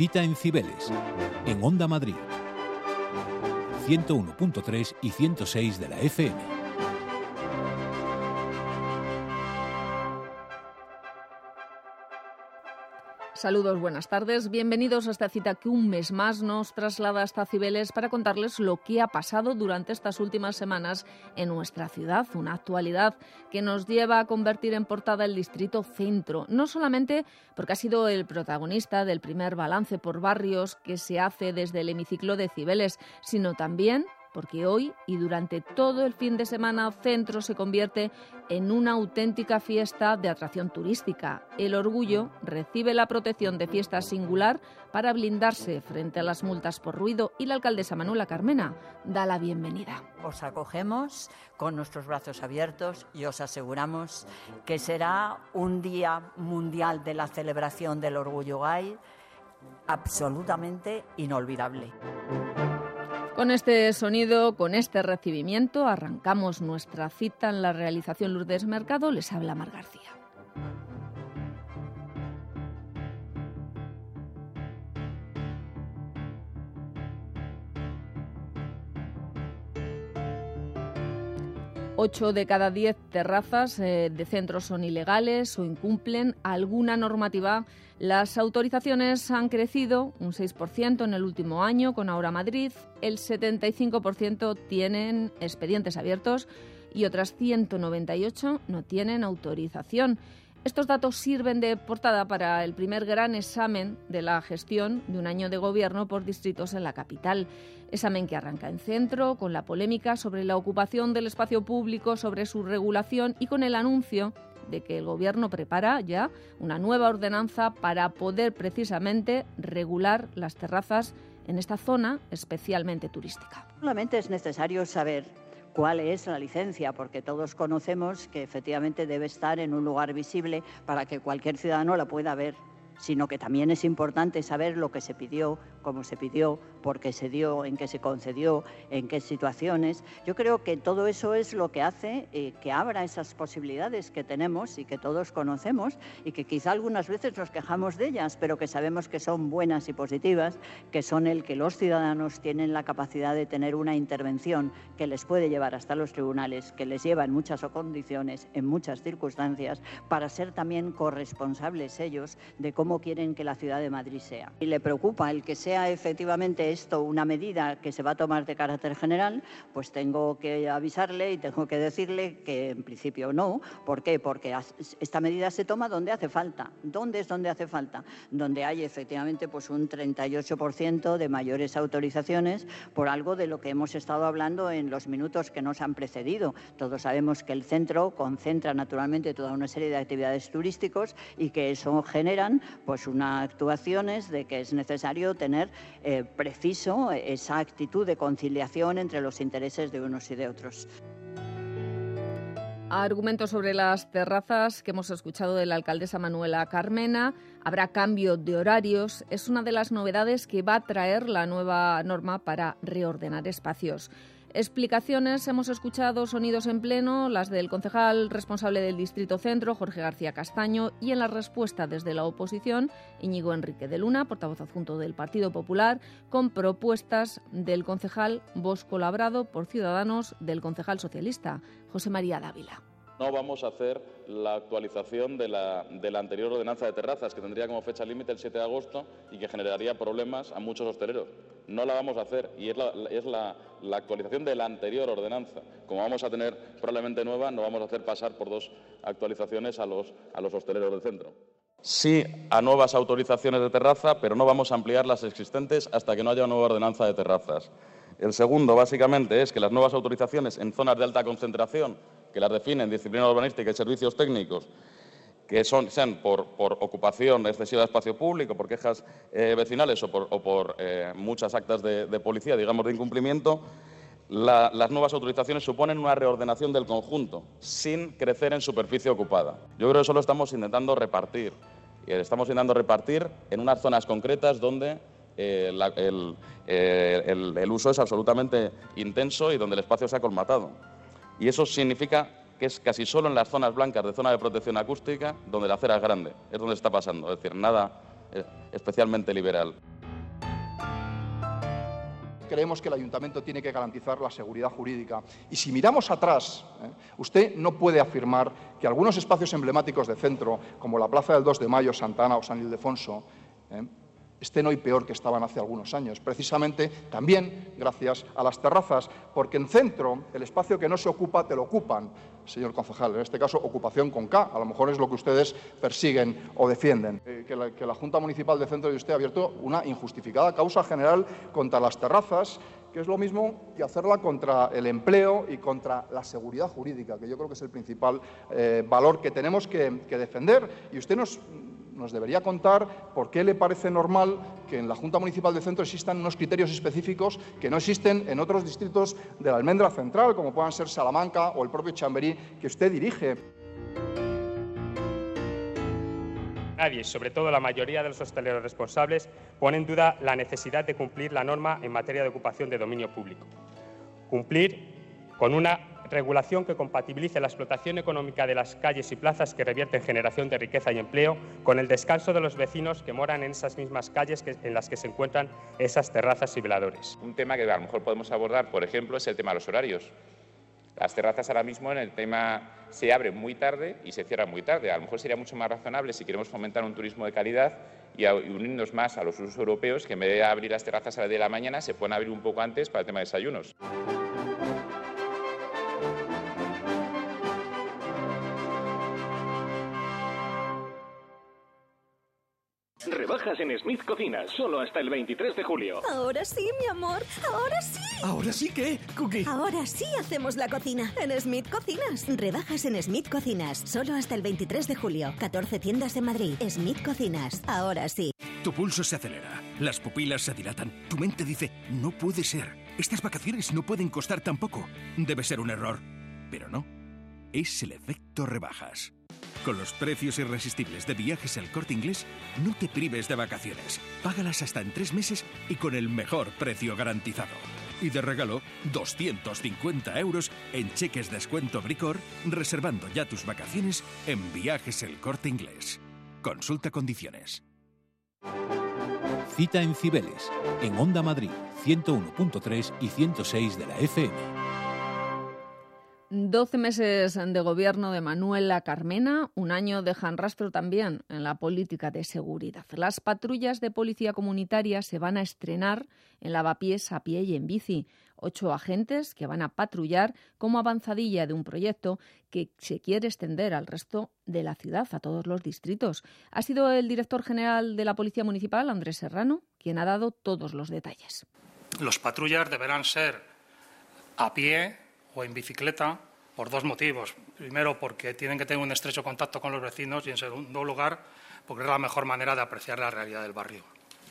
Cita en Cibeles, en Onda Madrid, 101.3 y 106 de la FM. Saludos, buenas tardes. Bienvenidos a esta cita que un mes más nos traslada hasta Cibeles para contarles lo que ha pasado durante estas últimas semanas en nuestra ciudad. Una actualidad que nos lleva a convertir en portada el Distrito Centro. No solamente porque ha sido el protagonista del primer balance por barrios que se hace desde el hemiciclo de Cibeles, sino también porque hoy y durante todo el fin de semana Centro se convierte en una auténtica fiesta de atracción turística. El Orgullo recibe la protección de fiesta singular para blindarse frente a las multas por ruido y la alcaldesa Manuela Carmena da la bienvenida. Os acogemos con nuestros brazos abiertos y os aseguramos que será un día mundial de la celebración del Orgullo Gay absolutamente inolvidable. Con este sonido, con este recibimiento, arrancamos nuestra cita en la realización Lourdes Mercado. Les habla Mar García. Ocho de cada 10 terrazas de centros son ilegales o incumplen alguna normativa. Las autorizaciones han crecido un 6% en el último año con Ahora Madrid. El 75% tienen expedientes abiertos y otras 198 no tienen autorización. Estos datos sirven de portada para el primer gran examen de la gestión de un año de gobierno por distritos en la capital. Examen que arranca en Centro, con la polémica sobre la ocupación del espacio público, sobre su regulación y con el anuncio de que el Gobierno prepara ya una nueva ordenanza para poder precisamente regular las terrazas en esta zona especialmente turística. Solamente es necesario saber cuál es la licencia, porque todos conocemos que efectivamente debe estar en un lugar visible para que cualquier ciudadano la pueda ver, sino que también es importante saber lo que se pidió, cómo se pidió, por qué se dio, en qué se concedió, en qué situaciones. Yo creo que todo eso es lo que hace que abra esas posibilidades que tenemos y que todos conocemos y que quizá algunas veces nos quejamos de ellas, pero que sabemos que son buenas y positivas, que son el que los ciudadanos tienen la capacidad de tener una intervención que les puede llevar hasta los tribunales, que les lleva en muchas condiciones, en muchas circunstancias, para ser también corresponsables ellos de cómo quieren que la ciudad de Madrid sea. Y le preocupa el que sea efectivamente esto una medida que se va a tomar de carácter general, pues tengo que avisarle y tengo que decirle que en principio no. ¿Por qué? Porque esta medida se toma donde hace falta. ¿Dónde es donde hace falta? Donde hay efectivamente pues un 38% de mayores autorizaciones por algo de lo que hemos estado hablando en los minutos que nos han precedido. Todos sabemos que el centro concentra naturalmente toda una serie de actividades turísticas y que eso generan pues unas actuaciones de que es necesario tener preciso esa actitud de conciliación entre los intereses de unos y de otros. Argumentos sobre las terrazas que hemos escuchado de la alcaldesa Manuela Carmena. Habrá cambio de horarios. Es una de las novedades que va a traer la nueva norma para reordenar espacios. Explicaciones, hemos escuchado sonidos en pleno, las del concejal responsable del Distrito Centro, Jorge García Castaño, y en la respuesta desde la oposición, Íñigo Enrique de Luna, portavoz adjunto del Partido Popular, con propuestas del concejal Bosco Labrado por Ciudadanos, del concejal socialista José María Dávila. No vamos a hacer la actualización de la anterior ordenanza de terrazas, que tendría como fecha límite el 7 de agosto y que generaría problemas a muchos hosteleros. No la vamos a hacer y es la actualización de la anterior ordenanza. Como vamos a tener probablemente nueva, no vamos a hacer pasar por dos actualizaciones a los hosteleros del centro. Sí a nuevas autorizaciones de terraza, pero no vamos a ampliar las existentes hasta que no haya una nueva ordenanza de terrazas. El segundo, básicamente, es que las nuevas autorizaciones en zonas de alta concentración, que las definen disciplina urbanística y servicios técnicos, que sean por ocupación excesiva de espacio público, por quejas vecinales o por muchas actas de policía, digamos, de incumplimiento, las nuevas autorizaciones suponen una reordenación del conjunto, sin crecer en superficie ocupada. Yo creo que eso lo estamos intentando repartir. Estamos intentando repartir en unas zonas concretas donde el uso es absolutamente intenso y donde el espacio se ha colmatado. Y eso significa que es casi solo en las zonas blancas de zona de protección acústica donde la acera es grande, es donde está pasando, es decir, nada especialmente liberal. creemos que el Ayuntamiento tiene que garantizar la seguridad jurídica. Y si miramos atrás, usted no puede afirmar que algunos espacios emblemáticos de centro, como la Plaza del 2 de Mayo, Santa Ana o San Ildefonso, estén hoy peor que estaban hace algunos años, precisamente también gracias a las terrazas, porque en centro el espacio que no se ocupa te lo ocupan, señor concejal, en este caso ocupación con K, a lo mejor es lo que ustedes persiguen o defienden. Que la Junta Municipal de Centro de usted ha abierto una injustificada causa general contra las terrazas, que es lo mismo que hacerla contra el empleo y contra la seguridad jurídica, que yo creo que es el principal valor que tenemos que defender. Y usted nos debería contar por qué le parece normal que en la Junta Municipal de Centro existan unos criterios específicos que no existen en otros distritos de la Almendra Central, como puedan ser Salamanca o el propio Chamberí, que usted dirige. Nadie, sobre todo la mayoría de los hosteleros responsables, pone en duda la necesidad de cumplir la norma en materia de ocupación de dominio público. Cumplir con una regulación que compatibilice la explotación económica de las calles y plazas que revierte en generación de riqueza y empleo con el descanso de los vecinos que moran en esas mismas calles en las que se encuentran esas terrazas y veladores. Un tema que a lo mejor podemos abordar, por ejemplo, es el tema de los horarios. Las terrazas ahora mismo en el tema se abren muy tarde y se cierran muy tarde. A lo mejor sería mucho más razonable si queremos fomentar un turismo de calidad y unirnos más a los usos europeos, que en vez de abrir las terrazas a las 10 de la mañana se pueden abrir un poco antes para el tema de desayunos. Rebajas en Smith Cocinas, solo hasta el 23 de julio. Ahora sí, mi amor, ahora sí. ¿Ahora sí qué, Cookie? Ahora sí hacemos la cocina en Smith Cocinas. Rebajas en Smith Cocinas, solo hasta el 23 de julio. 14 tiendas en Madrid. Smith Cocinas, ahora sí. Tu pulso se acelera, las pupilas se dilatan, tu mente dice, no puede ser. Estas vacaciones no pueden costar tan poco. Debe ser un error. Pero no, es el efecto rebajas. Con los precios irresistibles de Viajes El Corte Inglés, no te prives de vacaciones. Págalas hasta en 3 meses y con el mejor precio garantizado. Y de regalo, 250 € en cheques descuento Bricor, reservando ya tus vacaciones en Viajes El Corte Inglés. Consulta condiciones. Cita en Cibeles, en Onda Madrid, 101.3 y 106 de la FM. 12 meses de gobierno de Manuela Carmena, un año dejan rastro también en la política de seguridad. Las patrullas de policía comunitaria se van a estrenar en lavapiés, a pie y en bici. 8 agentes que van a patrullar como avanzadilla de un proyecto que se quiere extender al resto de la ciudad, a todos los distritos. Ha sido el director general de la Policía Municipal, Andrés Serrano, quien ha dado todos los detalles. Los patrullas deberán ser a pie o en bicicleta por 2 motivos. Primero, porque tienen que tener un estrecho contacto con los vecinos y, en segundo lugar, porque es la mejor manera de apreciar la realidad del barrio.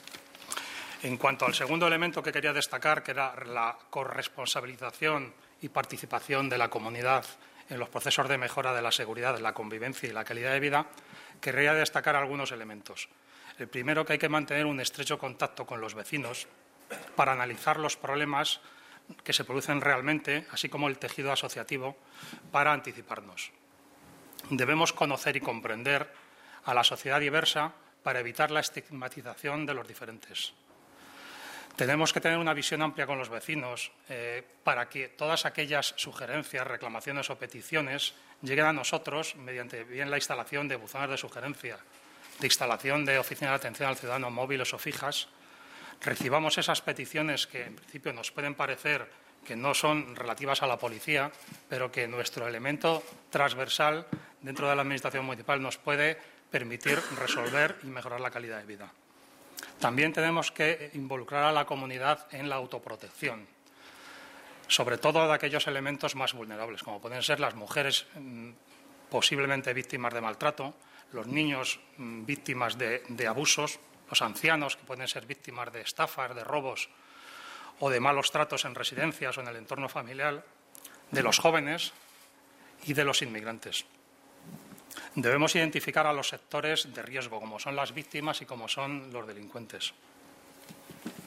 En cuanto al segundo elemento que quería destacar, que era la corresponsabilización y participación de la comunidad en los procesos de mejora de la seguridad, la convivencia y la calidad de vida, querría destacar algunos elementos. El primero, que hay que mantener un estrecho contacto con los vecinos para analizar los problemas que se producen realmente, así como el tejido asociativo, para anticiparnos. Debemos conocer y comprender a la sociedad diversa para evitar la estigmatización de los diferentes. Tenemos que tener una visión amplia con los vecinos para que todas aquellas sugerencias, reclamaciones o peticiones lleguen a nosotros mediante bien la instalación de buzones de sugerencia, de instalación de oficinas de atención al ciudadano móviles o fijas. Recibamos esas peticiones que en principio nos pueden parecer que no son relativas a la policía, pero que nuestro elemento transversal dentro de la Administración municipal nos puede permitir resolver y mejorar la calidad de vida. También tenemos que involucrar a la comunidad en la autoprotección, sobre todo de aquellos elementos más vulnerables, como pueden ser las mujeres posiblemente víctimas de maltrato, los niños víctimas de abusos, los ancianos que pueden ser víctimas de estafas, de robos o de malos tratos en residencias o en el entorno familiar, de los jóvenes y de los inmigrantes. Debemos identificar a los sectores de riesgo, como son las víctimas y como son los delincuentes.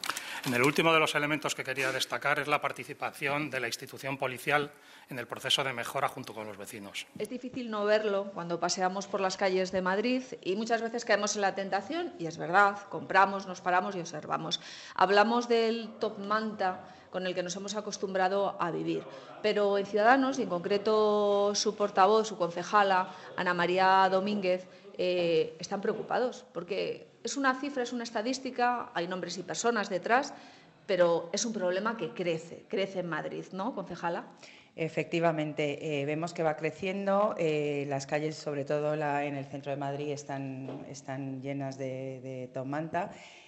En el último de los elementos que quería destacar es la participación de la institución policial en el proceso de mejora junto con los vecinos. Es difícil no verlo cuando paseamos por las calles de Madrid y muchas veces caemos en la tentación, y es verdad, compramos, nos paramos y observamos. Hablamos del top manta con el que nos hemos acostumbrado a vivir, pero en Ciudadanos, y en concreto su portavoz, su concejala, Ana María Domínguez, están preocupados porque es una cifra, es una estadística, hay nombres y personas detrás, pero es un problema que crece en Madrid, ¿no, concejala? Efectivamente, vemos que va creciendo. Las calles, sobre todo en el centro de Madrid, están llenas de top manta.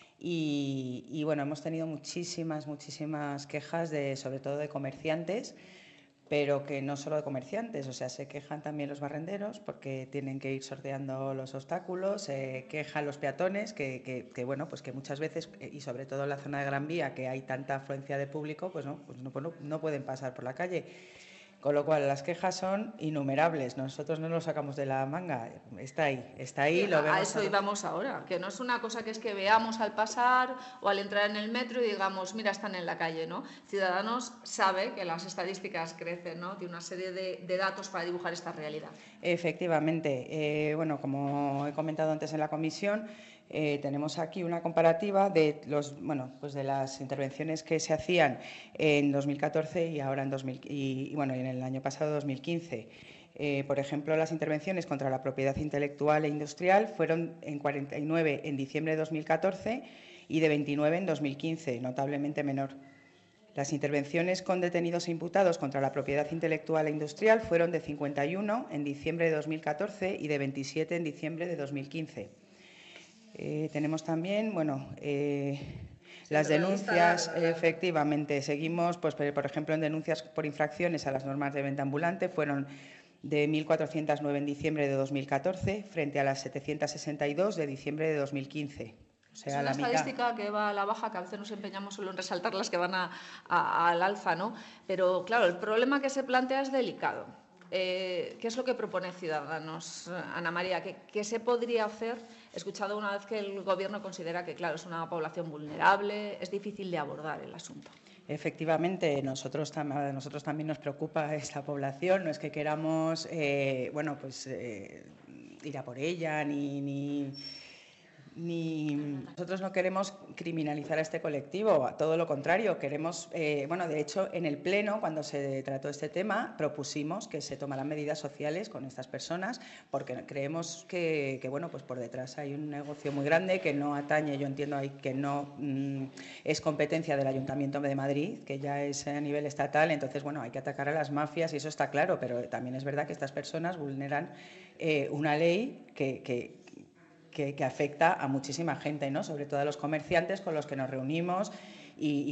Y bueno, hemos tenido muchísimas quejas, sobre todo de comerciantes, pero que no solo de comerciantes, o sea, se quejan también los barrenderos porque tienen que ir sorteando los obstáculos, se quejan los peatones que bueno, pues que muchas veces, y sobre todo en la zona de Gran Vía, que hay tanta afluencia de público, pues no pueden pasar por la calle. Con lo cual, las quejas son innumerables. Nosotros no lo sacamos de la manga. Está ahí, lo vemos. A eso íbamos ahora, que no es una cosa que es que veamos al pasar o al entrar en el metro y digamos, mira, están en la calle, ¿no? Ciudadanos sabe que las estadísticas crecen, ¿no? Tiene una serie de datos para dibujar esta realidad. Efectivamente. Bueno, como he comentado antes en la comisión, tenemos aquí una comparativa de las intervenciones que se hacían en 2014 y ahora en en el año pasado 2015. Por ejemplo, las intervenciones contra la propiedad intelectual e industrial fueron en 49 en diciembre de 2014 y de 29 en 2015, notablemente menor. Las intervenciones con detenidos e imputados contra la propiedad intelectual e industrial fueron de 51 en diciembre de 2014 y de 27 en diciembre de 2015. Tenemos también, las denuncias, efectivamente. Seguimos, pues, por ejemplo, en denuncias por infracciones a las normas de venta ambulante fueron de 1.409 en diciembre de 2014 frente a las 762 de diciembre de 2015. O sea, es una estadística que va a la baja, que a veces nos empeñamos solo en resaltar las que van al alza, ¿no? Pero, claro, el problema que se plantea es delicado. ¿Qué es lo que propone Ciudadanos, Ana María? ¿Qué se podría hacer? He escuchado una vez que el Gobierno considera que, claro, es una población vulnerable, es difícil de abordar el asunto. Efectivamente, a nosotros también nos preocupa esta población. No es que queramos ir a por ella ni nosotros no queremos criminalizar a este colectivo, todo lo contrario, queremos, de hecho, en el Pleno, cuando se trató este tema, propusimos que se tomaran medidas sociales con estas personas, porque creemos que pues por detrás hay un negocio muy grande que no atañe, yo entiendo ahí que no es competencia del Ayuntamiento de Madrid, que ya es a nivel estatal, entonces, hay que atacar a las mafias y eso está claro, pero también es verdad que estas personas vulneran una ley que afecta a muchísima gente, ¿no? Sobre todo a los comerciantes con los que nos reunimos y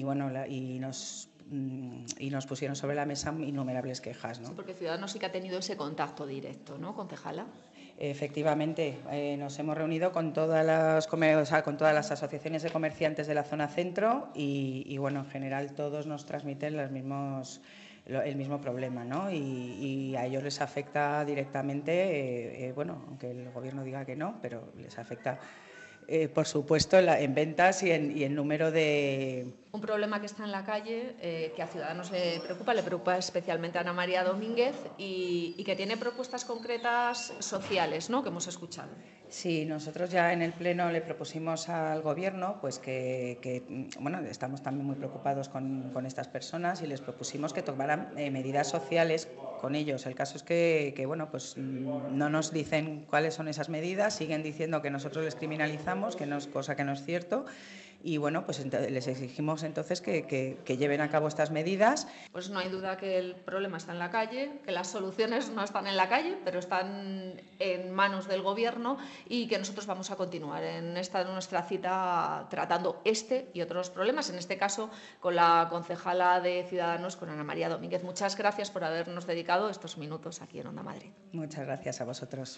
nos pusieron sobre la mesa innumerables quejas, ¿no? Sí, porque Ciudadanos sí que ha tenido ese contacto directo, ¿no, concejala? Efectivamente, nos hemos reunido con todas las asociaciones de comerciantes de la zona centro y en general todos nos transmiten el mismo problema, ¿no? Y a ellos les afecta directamente, aunque el Gobierno diga que no, pero les afecta, por supuesto, en ventas y en número de... Un problema que está en la calle, que a Ciudadanos le preocupa especialmente a Ana María Domínguez y que tiene propuestas concretas sociales, ¿no?, que hemos escuchado. Sí, nosotros ya en el Pleno le propusimos al Gobierno pues que estamos también muy preocupados con estas personas y les propusimos que tomaran medidas sociales con ellos. El caso es que no nos dicen cuáles son esas medidas, siguen diciendo que nosotros les criminalizamos, cosa que no es cierto. Y les exigimos entonces que lleven a cabo estas medidas. Pues no hay duda que el problema está en la calle, que las soluciones no están en la calle, pero están en manos del Gobierno y que nosotros vamos a continuar en nuestra cita tratando este y otros problemas, en este caso con la concejala de Ciudadanos, con Ana María Domínguez. Muchas gracias por habernos dedicado estos minutos aquí en Onda Madrid. Muchas gracias a vosotros.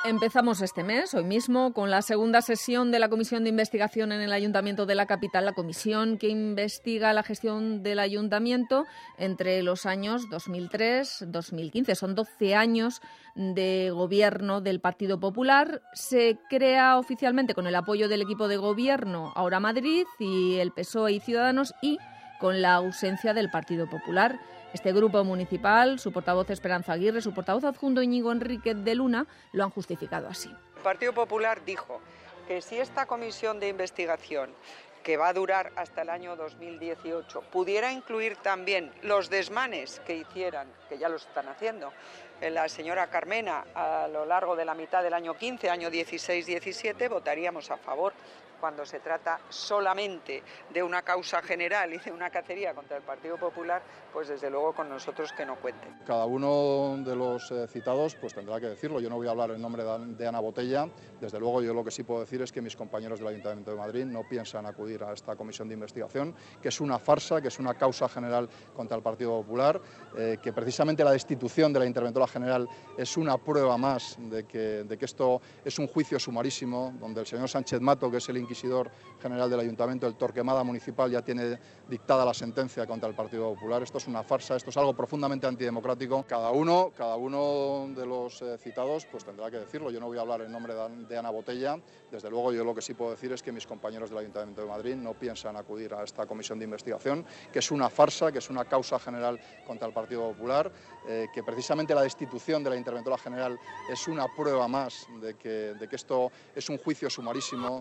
Empezamos este mes, hoy mismo, con la segunda sesión de la Comisión de Investigación en el Ayuntamiento de la capital, la comisión que investiga la gestión del Ayuntamiento entre los años 2003-2015. Son 12 años de gobierno del Partido Popular. Se crea oficialmente con el apoyo del equipo de gobierno Ahora Madrid y el PSOE y Ciudadanos, y con la ausencia del Partido Popular. Este grupo municipal, su portavoz Esperanza Aguirre, su portavoz adjunto Íñigo Enríquez de Luna, lo han justificado así. El Partido Popular dijo que si esta comisión de investigación, que va a durar hasta el año 2018, pudiera incluir también los desmanes que hicieran, que ya lo están haciendo, la señora Carmena a lo largo de la mitad del año 15, año 16-17, votaríamos a favor. Cuando se trata solamente de una causa general y de una cacería contra el Partido Popular, pues desde luego con nosotros que no cuenten. Cada uno de los citados pues tendrá que decirlo. Yo no voy a hablar en nombre de Ana Botella. Desde luego yo lo que sí puedo decir es que mis compañeros del Ayuntamiento de Madrid no piensan acudir a esta comisión de investigación, que es una farsa, que es una causa general contra el Partido Popular, que precisamente la destitución de la interventora general es una prueba más de que esto es un juicio sumarísimo, donde el señor Sánchez Mato, que es el inquisidor general del Ayuntamiento, el Torquemada municipal, ya tiene dictada la sentencia contra el Partido Popular. Esto es una farsa, esto es algo profundamente antidemocrático. Cada uno de los citados pues tendrá que decirlo. Yo no voy a hablar en nombre de Ana Botella. Desde luego yo lo que sí puedo decir es que mis compañeros del Ayuntamiento de Madrid no piensan acudir a esta comisión de investigación, que es una farsa, que es una causa general contra el Partido Popular, que precisamente la destitución de la interventora general es una prueba más de que esto es un juicio sumarísimo.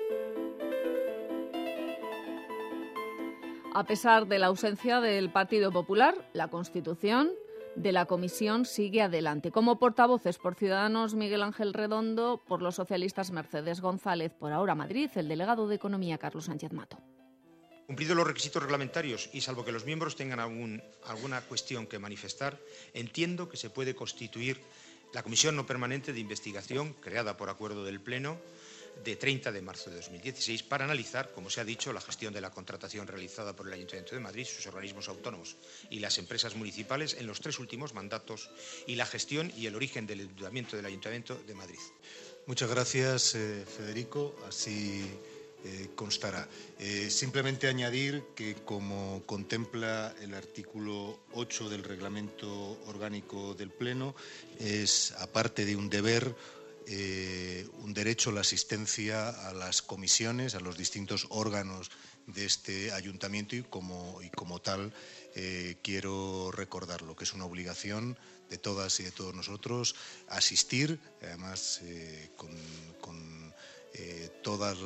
A pesar de la ausencia del Partido Popular, la constitución de la comisión sigue adelante. Como portavoces por Ciudadanos, Miguel Ángel Redondo; por los socialistas, Mercedes González; por Ahora Madrid, el delegado de Economía, Carlos Sánchez Mato. Cumplidos los requisitos reglamentarios y salvo que los miembros tengan alguna cuestión que manifestar, entiendo que se puede constituir la Comisión No Permanente de Investigación, creada por acuerdo del Pleno, de 30 de marzo de 2016, para analizar, como se ha dicho, la gestión de la contratación realizada por el Ayuntamiento de Madrid, sus organismos autónomos y las empresas municipales en los 3 últimos mandatos, y la gestión y el origen del endeudamiento del Ayuntamiento de Madrid. Muchas gracias, Federico. Así constará. Simplemente añadir que, como contempla el artículo 8 del Reglamento Orgánico del Pleno, es, aparte de un deber, un derecho la asistencia a las comisiones, a los distintos órganos de este ayuntamiento, y como tal quiero recordarlo, que es una obligación de todas y de todos nosotros asistir, además con toda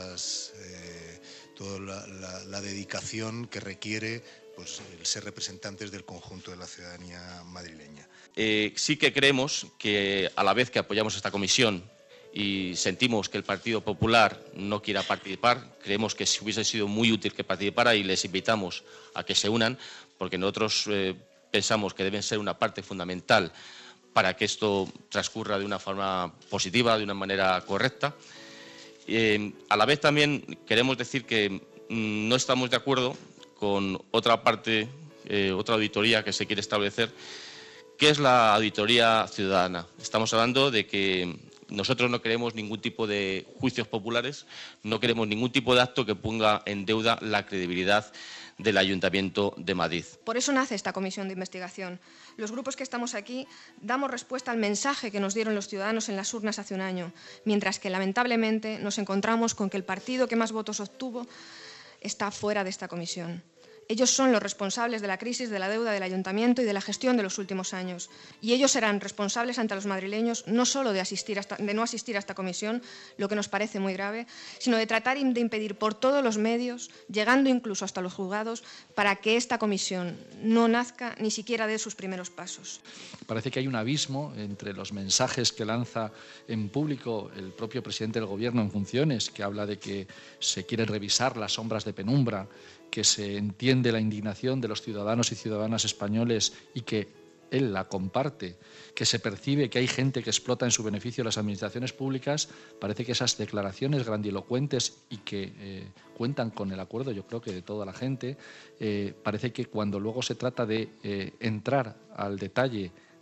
la dedicación que requiere pues el ser representantes del conjunto de la ciudadanía madrileña. Sí que creemos que, a la vez que apoyamos esta comisión y sentimos que el Partido Popular no quiera participar, creemos que hubiese sido muy útil que participara, y les invitamos a que se unan, porque nosotros pensamos que deben ser una parte fundamental para que esto transcurra de una forma positiva, de una manera correcta. A la vez también queremos decir que no estamos de acuerdo con otra parte, otra auditoría que se quiere establecer, que es la auditoría ciudadana. Estamos hablando de que nosotros no queremos ningún tipo de juicios populares, no queremos ningún tipo de acto que ponga en deuda la credibilidad del Ayuntamiento de Madrid. Por eso nace esta comisión de investigación. Los grupos que estamos aquí damos respuesta al mensaje que nos dieron los ciudadanos en las urnas hace un año, mientras que lamentablemente nos encontramos con que el partido que más votos obtuvo está fuera de esta comisión. Ellos son los responsables de la crisis de la deuda del Ayuntamiento y de la gestión de los últimos años. Y ellos serán responsables ante los madrileños no solo de no asistir a esta comisión, lo que nos parece muy grave, sino de tratar de impedir por todos los medios, llegando incluso hasta los juzgados, para que esta comisión no nazca ni siquiera dé sus primeros pasos. Parece que hay un abismo entre los mensajes que lanza en público el propio presidente del Gobierno en funciones, que habla de que se quieren revisar las sombras de penumbra, que se entiende la indignación de los ciudadanos y ciudadanas españoles y que él la comparte, que se percibe que hay gente que explota en su beneficio las administraciones públicas. Parece que esas declaraciones grandilocuentes y que cuentan con el acuerdo, yo creo que de toda la gente, parece que cuando luego se trata de entrar al detalle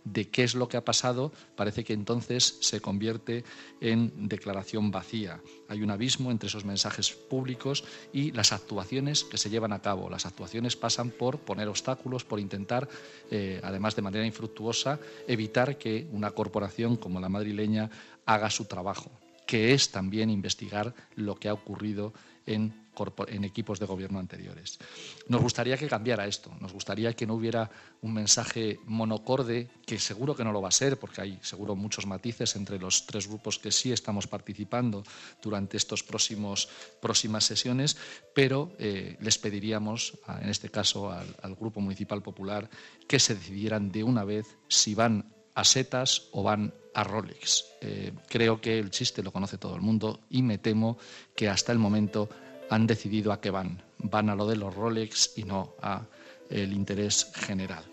de qué es lo que ha pasado, parece que entonces se convierte en declaración vacía. Hay un abismo entre esos mensajes públicos y las actuaciones que se llevan a cabo. Las actuaciones pasan por poner obstáculos, por intentar, además de manera infructuosa, evitar que una corporación como la madrileña haga su trabajo, que es también investigar lo que ha ocurrido en equipos de gobierno anteriores. Nos gustaría que cambiara esto, nos gustaría que no hubiera un mensaje monocorde, que seguro que no lo va a ser, porque hay seguro muchos matices entre los tres grupos que sí estamos participando durante estos próximas sesiones, pero les pediríamos, en este caso al Grupo Municipal Popular, que se decidieran de una vez si van a setas o van a Rolex. Creo que el chiste lo conoce todo el mundo y me temo que hasta el momento han decidido a qué van. Van a lo de los Rolex y no a el interés general.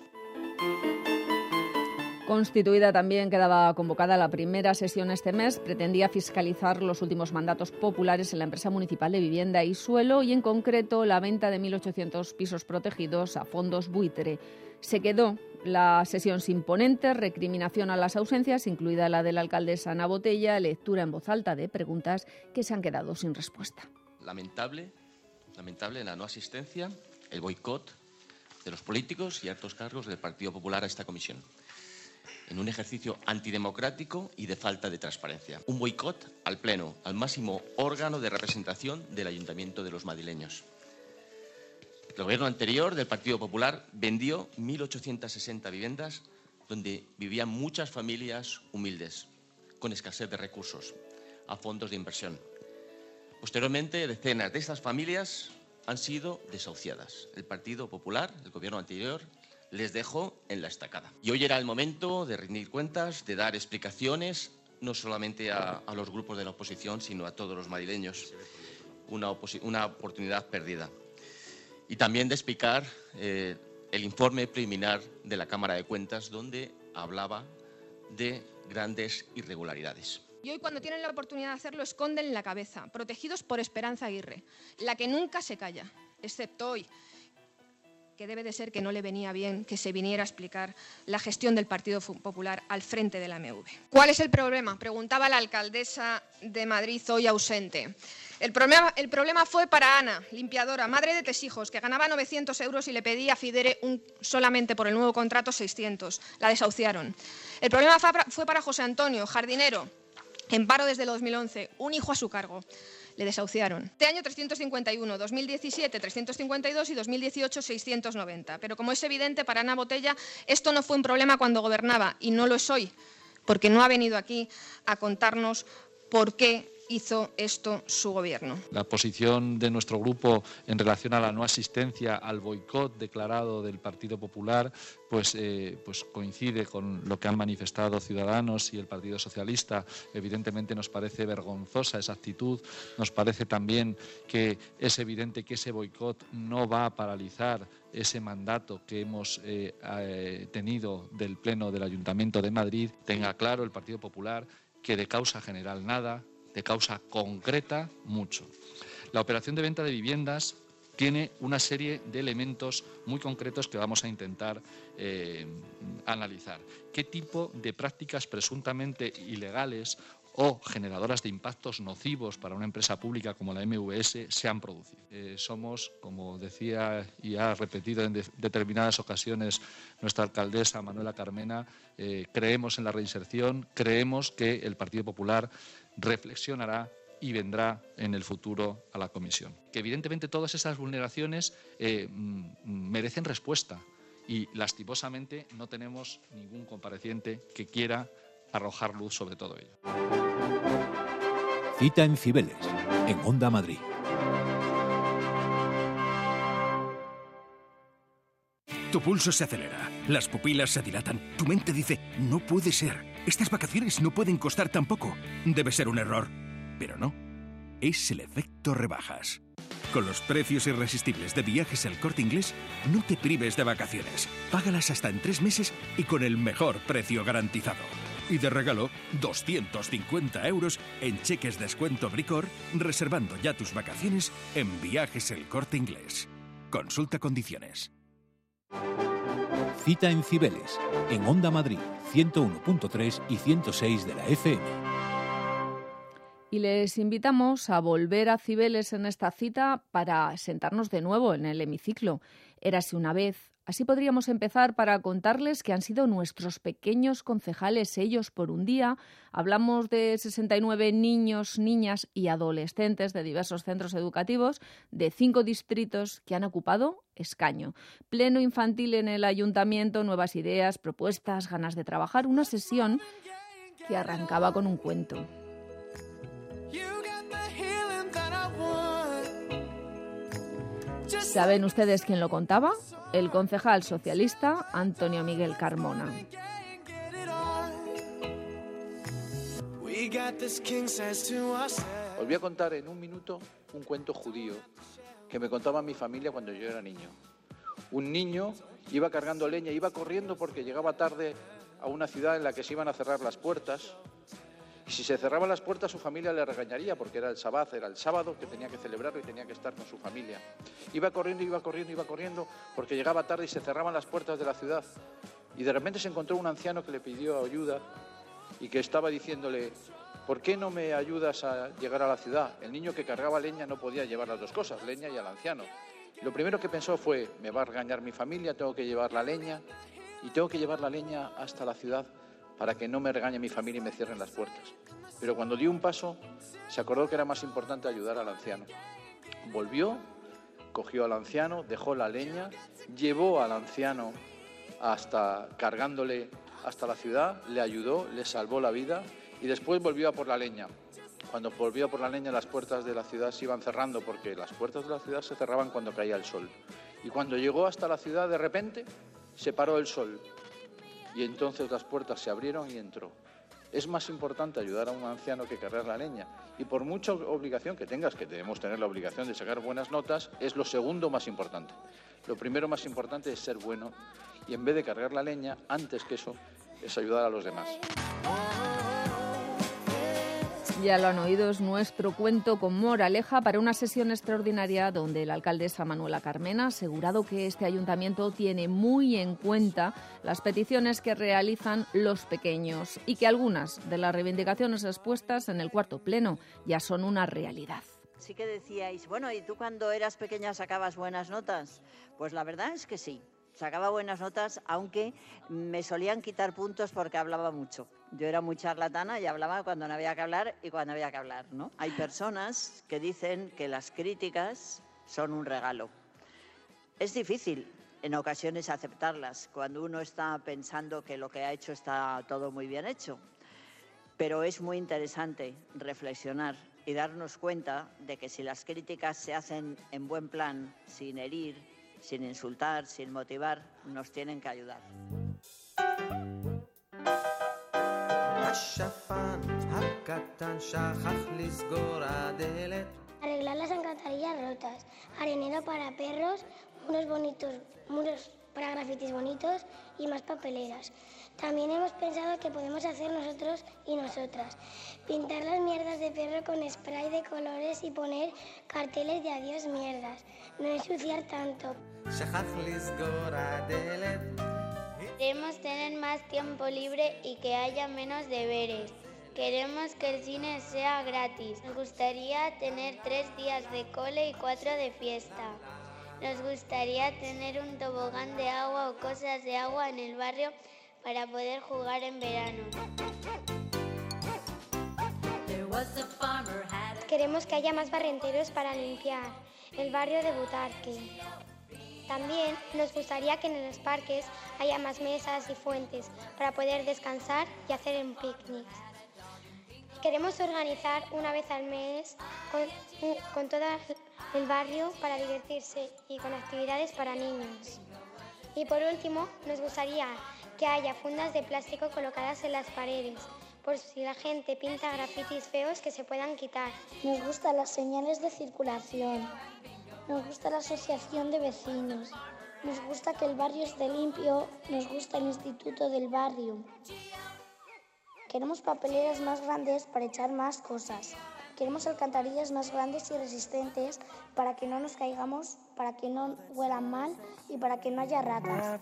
Constituida también quedaba convocada la primera sesión este mes. Pretendía fiscalizar los últimos mandatos populares en la empresa municipal de vivienda y suelo y, en concreto, la venta de 1.800 pisos protegidos a fondos buitre. Se quedó la sesión sin ponentes, recriminación a las ausencias, incluida la de la alcaldesa Ana Botella, lectura en voz alta de preguntas que se han quedado sin respuesta. Lamentable la no asistencia, el boicot de los políticos y altos cargos del Partido Popular a esta comisión, en un ejercicio antidemocrático y de falta de transparencia. Un boicot al Pleno, al máximo órgano de representación del Ayuntamiento de los madrileños. El gobierno anterior del Partido Popular vendió 1.860 viviendas donde vivían muchas familias humildes, con escasez de recursos, a fondos de inversión. Posteriormente, decenas de estas familias han sido desahuciadas. El Partido Popular, el gobierno anterior, les dejó en la estacada. Y hoy era el momento de rendir cuentas, de dar explicaciones, no solamente a los grupos de la oposición, sino a todos los madrileños. Una oportunidad perdida. Y también de explicar el informe preliminar de la Cámara de Cuentas, donde hablaba de grandes irregularidades. Y hoy, cuando tienen la oportunidad de hacerlo, esconden la cabeza, protegidos por Esperanza Aguirre, la que nunca se calla, excepto hoy, que debe de ser que no le venía bien que se viniera a explicar la gestión del Partido Popular al frente de la MV. ¿Cuál es el problema?, preguntaba la alcaldesa de Madrid, hoy ausente. El problema fue para Ana, limpiadora, madre de 3 hijos, que ganaba 900 euros y le pedía a Fidere solamente por el nuevo contrato 600. La desahuciaron. El problema fue para José Antonio, jardinero, en paro desde el 2011, un hijo a su cargo. Le desahuciaron. Este año 351, 2017 352 y 2018 690. Pero como es evidente, para Ana Botella esto no fue un problema cuando gobernaba y no lo es hoy, porque no ha venido aquí a contarnos por qué hizo esto su gobierno. La posición de nuestro grupo en relación a la no asistencia al boicot declarado del Partido Popular pues coincide con lo que han manifestado Ciudadanos y el Partido Socialista. Evidentemente nos parece vergonzosa esa actitud, nos parece también que es evidente que ese boicot no va a paralizar ese mandato que hemos tenido del Pleno del Ayuntamiento de Madrid. Tenga claro el Partido Popular que de causa general nada, de causa concreta mucho. La operación de venta de viviendas tiene una serie de elementos muy concretos que vamos a intentar analizar. ¿Qué tipo de prácticas presuntamente ilegales o generadoras de impactos nocivos para una empresa pública como la MVS se han producido? Somos, como decía y ha repetido en determinadas ocasiones nuestra alcaldesa Manuela Carmena, creemos en la reinserción, creemos que el Partido Popular reflexionará y vendrá en el futuro a la comisión. Que evidentemente todas esas vulneraciones merecen respuesta y lastimosamente no tenemos ningún compareciente que quiera arrojar luz sobre todo ello. Cita en Cibeles, en Onda Madrid. Tu pulso se acelera, las pupilas se dilatan, tu mente dice, no puede ser, estas vacaciones no pueden costar tan poco, debe ser un error. Pero no, es el efecto rebajas. Con los precios irresistibles de Viajes El Corte Inglés, no te prives de vacaciones. Págalas hasta en 3 meses y con el mejor precio garantizado. Y de regalo, 250 euros en cheques descuento Bricor, reservando ya tus vacaciones en Viajes El Corte Inglés. Consulta condiciones. Cita en Cibeles, en Onda Madrid, 101.3 y 106 de la FM. Y les invitamos a volver a Cibeles en esta cita para sentarnos de nuevo en el hemiciclo. Érase una vez. Así podríamos empezar para contarles que han sido nuestros pequeños concejales ellos por un día. Hablamos de 69 niños, niñas y adolescentes de diversos centros educativos de 5 distritos que han ocupado escaño. Pleno infantil en el ayuntamiento, nuevas ideas, propuestas, ganas de trabajar. Una sesión que arrancaba con un cuento. ¿Saben ustedes quién lo contaba? El concejal socialista Antonio Miguel Carmona. Os voy a contar en un minuto un cuento judío que me contaba mi familia cuando yo era niño. Un niño iba cargando leña, iba corriendo porque llegaba tarde a una ciudad en la que se iban a cerrar las puertas. Y si se cerraban las puertas, su familia le regañaría porque era el Sabbat, era el sábado que tenía que celebrarlo y tenía que estar con su familia. Iba corriendo porque llegaba tarde y se cerraban las puertas de la ciudad. Y de repente se encontró un anciano que le pidió ayuda y que estaba diciéndole: ¿por qué no me ayudas a llegar a la ciudad? El niño que cargaba leña no podía llevar las dos cosas, leña y al anciano. Lo primero que pensó fue: me va a regañar mi familia, tengo que llevar la leña y tengo que llevar la leña hasta la ciudad para que no me regañe mi familia y me cierren las puertas. Pero cuando dio un paso, se acordó que era más importante ayudar al anciano. Volvió, cogió al anciano, dejó la leña, llevó al anciano cargándole hasta la ciudad, le ayudó, le salvó la vida y después volvió a por la leña. Cuando volvió a por la leña, las puertas de la ciudad se iban cerrando porque las puertas de la ciudad se cerraban cuando caía el sol. Y cuando llegó hasta la ciudad, de repente, se paró el sol. Y entonces las puertas se abrieron y entró. Es más importante ayudar a un anciano que cargar la leña. Y por mucha obligación que tengas, que debemos tener la obligación de sacar buenas notas, es lo segundo más importante. Lo primero más importante es ser bueno. Y en vez de cargar la leña, antes que eso, es ayudar a los demás. Ya lo han oído, es nuestro cuento con moraleja para una sesión extraordinaria donde la alcaldesa Manuela Carmena ha asegurado que este ayuntamiento tiene muy en cuenta las peticiones que realizan los pequeños y que algunas de las reivindicaciones expuestas en el cuarto pleno ya son una realidad. Sí que decíais, bueno, ¿y tú cuando eras pequeña sacabas buenas notas? Pues la verdad es que sí. Sacaba buenas notas, aunque me solían quitar puntos porque hablaba mucho. Yo era muy charlatana y hablaba cuando no había que hablar y cuando había que hablar, ¿no? Hay personas que dicen que las críticas son un regalo. Es difícil en ocasiones aceptarlas cuando uno está pensando que lo que ha hecho está todo muy bien hecho. Pero es muy interesante reflexionar y darnos cuenta de que si las críticas se hacen en buen plan, sin herir, sin insultar, sin motivar, nos tienen que ayudar. Arreglar las alcantarillas rotas, arenero para perros, muros para grafitis bonitos y más papeleras. También hemos pensado que podemos hacer nosotros y nosotras. Pintar las mierdas de perro con spray de colores y poner carteles de adiós mierdas. No ensuciar tanto. Queremos tener más tiempo libre y que haya menos deberes. Queremos que el cine sea gratis. Nos gustaría tener 3 días de cole y 4 de fiesta. Nos gustaría tener un tobogán de agua o cosas de agua en el barrio para poder jugar en verano. Queremos que haya más barrenteros para limpiar el barrio de Butarque. También nos gustaría que en los parques haya más mesas y fuentes para poder descansar y hacer un picnic. Queremos organizar una vez al mes con todo el barrio para divertirse y con actividades para niños. Y por último, nos gustaría que haya fundas de plástico colocadas en las paredes, por si la gente pinta grafitis feos que se puedan quitar. Nos gustan las señales de circulación, nos gusta la asociación de vecinos, nos gusta que el barrio esté limpio, nos gusta el instituto del barrio. Queremos papeleras más grandes para echar más cosas. Queremos alcantarillas más grandes y resistentes para que no nos caigamos, para que no huelan mal y para que no haya ratas.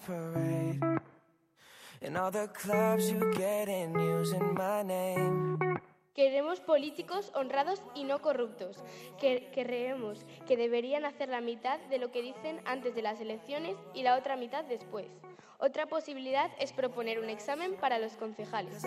Queremos políticos honrados y no corruptos, que creemos que deberían hacer la mitad de lo que dicen antes de las elecciones y la otra mitad después. Otra posibilidad es proponer un examen para los concejales.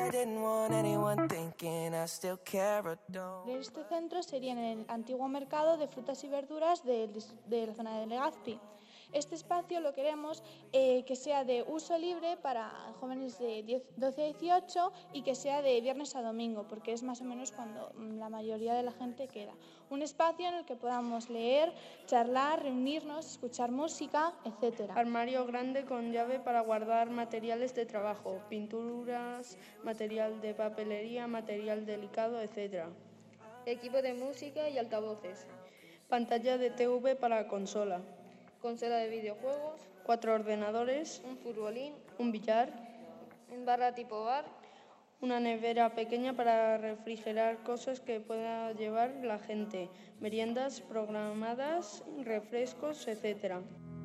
Este centro sería en el antiguo mercado de frutas y verduras de la zona de Legazpi. Este espacio lo queremos que sea de uso libre para jóvenes de 12 a 18 y que sea de viernes a domingo, porque es más o menos cuando la mayoría de la gente queda. Un espacio en el que podamos leer, charlar, reunirnos, escuchar música, etc. Armario grande con llave para guardar materiales de trabajo, pinturas, material de papelería, material delicado, etc. Equipo de música y altavoces. Pantalla de TV para consola. Consola de videojuegos, 4 ordenadores, un futbolín, un billar, en barra tipo bar, una nevera pequeña para refrigerar cosas que pueda llevar la gente, meriendas programadas, refrescos, etc.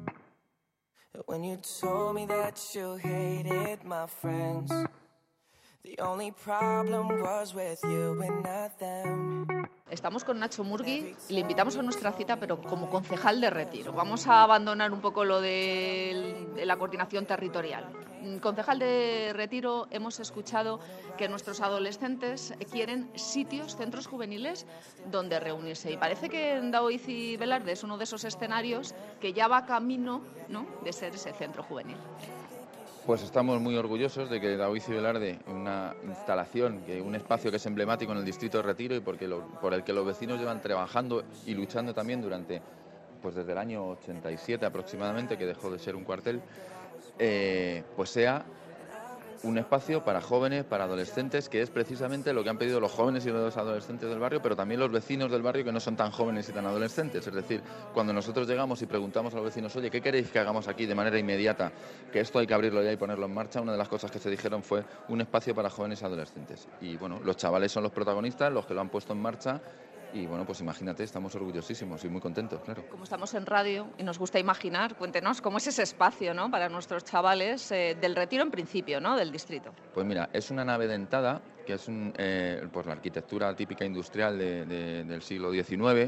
Estamos con Nacho Murgui y le invitamos a nuestra cita, pero como concejal de Retiro. Vamos a abandonar un poco lo de la coordinación territorial. Concejal de Retiro, hemos escuchado que nuestros adolescentes quieren sitios, centros juveniles donde reunirse. Y parece que Daoiz y Velarde es uno de esos escenarios que ya va camino, ¿no?, de ser ese centro juvenil. Pues estamos muy orgullosos de que Daoiz y Velarde, una instalación, un espacio que es emblemático en el distrito de Retiro y por el que los vecinos llevan trabajando y luchando también durante, pues desde el año 87 aproximadamente, que dejó de ser un cuartel, pues sea un espacio para jóvenes, para adolescentes, que es precisamente lo que han pedido los jóvenes y los adolescentes del barrio, pero también los vecinos del barrio que no son tan jóvenes y tan adolescentes. Es decir, cuando nosotros llegamos y preguntamos a los vecinos, oye, ¿qué queréis que hagamos aquí de manera inmediata? Que esto hay que abrirlo ya y ponerlo en marcha. Una de las cosas que se dijeron fue un espacio para jóvenes y adolescentes. Y bueno, los chavales son los protagonistas, los que lo han puesto en marcha. Y bueno, pues imagínate, estamos orgullosísimos y muy contentos, claro. Como estamos en radio y nos gusta imaginar, cuéntenos cómo es ese espacio, ¿no?, para nuestros chavales del Retiro en principio, ¿no?, del distrito. Pues mira, es una nave dentada, que es pues la arquitectura típica industrial del siglo XIX,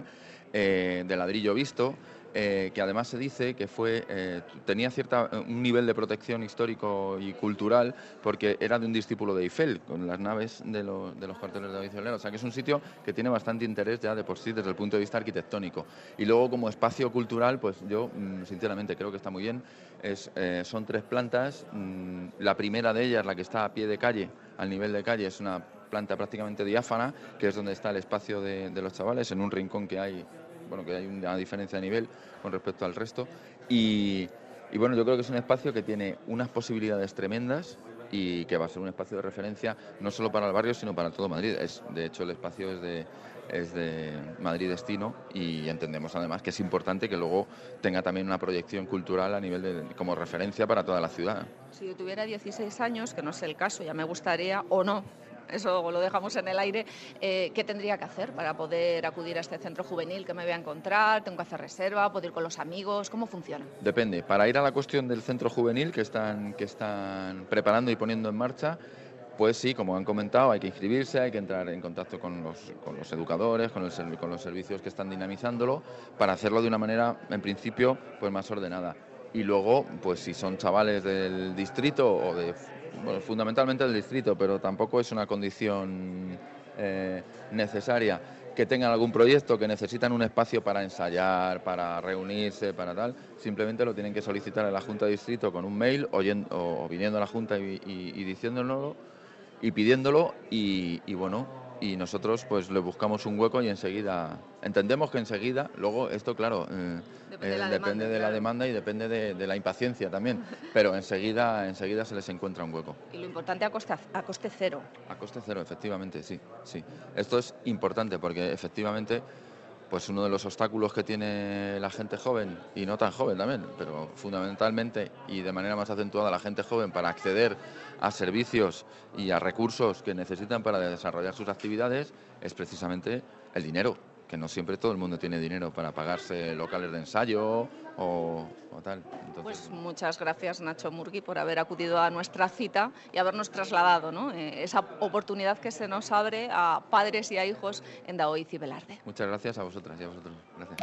de ladrillo visto, que además se dice que tenía un nivel de protección histórico y cultural porque era de un discípulo de Eiffel, con las naves de los cuarteles de Daoiz y Velarde. O sea que es un sitio que tiene bastante interés ya de por sí desde el punto de vista arquitectónico. Y luego como espacio cultural, pues yo sinceramente creo que está muy bien. Son 3 plantas, la primera de ellas, la que está a pie de calle, al nivel de calle, es una planta prácticamente diáfana, que es donde está el espacio de los chavales, en un rincón que hay una diferencia de nivel con respecto al resto. Y bueno, yo creo que es un espacio que tiene unas posibilidades tremendas y que va a ser un espacio de referencia no solo para el barrio, sino para todo Madrid. De hecho, el espacio es de Madrid Destino y entendemos además que es importante que luego tenga también una proyección cultural a nivel como referencia para toda la ciudad. Si yo tuviera 16 años, que no es el caso, ya me gustaría o no, eso lo dejamos en el aire, ¿qué tendría que hacer para poder acudir a este centro juvenil? ¿Qué me voy a encontrar? ¿Tengo que hacer reserva? ¿Puedo ir con los amigos? ¿Cómo funciona? Depende. Para ir a la cuestión del centro juvenil que están preparando y poniendo en marcha, pues sí, como han comentado, hay que inscribirse, hay que entrar en contacto con los educadores, con los servicios que están dinamizándolo, para hacerlo de una manera, en principio, pues más ordenada. Y luego, pues si son chavales del distrito o fundamentalmente del distrito, pero tampoco es una condición necesaria, que tengan algún proyecto, que necesitan un espacio para ensayar, para reunirse, para tal, simplemente lo tienen que solicitar a la Junta de Distrito con un mail o viniendo a la Junta y diciéndolo y pidiéndolo y bueno, y nosotros pues le buscamos un hueco y enseguida, entendemos que enseguida, luego esto claro, depende de la demanda y depende de la impaciencia también, pero enseguida se les encuentra un hueco. Y lo importante a coste cero. A coste cero, efectivamente, sí. Esto es importante porque efectivamente pues uno de los obstáculos que tiene la gente joven, y no tan joven también, pero fundamentalmente y de manera más acentuada la gente joven para acceder a servicios y a recursos que necesitan para desarrollar sus actividades, es precisamente el dinero, que no siempre todo el mundo tiene dinero para pagarse locales de ensayo o tal. Entonces, pues muchas gracias, Nacho Murgui, por haber acudido a nuestra cita y habernos trasladado, ¿no?, esa oportunidad que se nos abre a padres y a hijos en Daoiz y Velarde. muchas gracias a vosotras y a vosotros. Gracias.